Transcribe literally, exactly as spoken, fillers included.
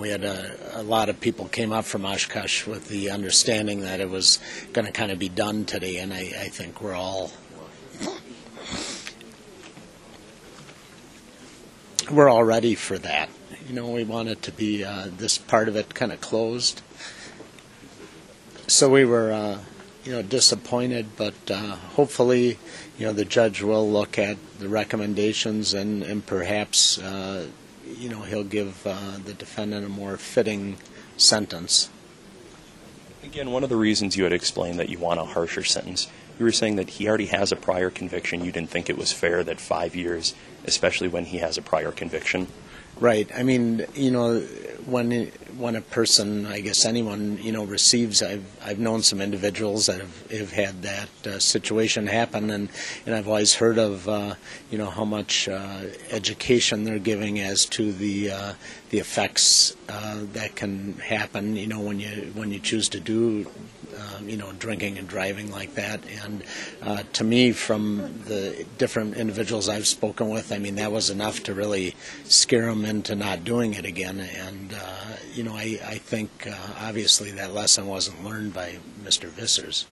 we had a, a lot of people came up from Oshkosh with the understanding that it was going to kind of be done today, and I, I think we're all we're all ready for that. You know, we want it to be uh, this part of it kind of closed. So we were, uh, you know, disappointed, but uh, hopefully, you know, the judge will look at the recommendations and, and perhaps, uh, you know, he'll give uh, the defendant a more fitting sentence. Again, one of the reasons you had explained that you want a harsher sentence, you were saying that he already has a prior conviction. You didn't think it was fair that five years, especially when he has a prior conviction. Right. I mean, you know, when when a person, I guess anyone, you know, receives, I've I've known some individuals that have, have had that uh, situation happen, and, and I've always heard of, uh, you know, how much uh, education they're giving as to the uh, the effects uh, that can happen, you know, when you when you choose to do, uh, you know, drinking and driving like that. And uh, to me, from the different individuals I've spoken with, I mean, that was enough to really scare them into not doing it again. And uh, you know, I, I think uh, obviously that lesson wasn't learned by Mister Vissers.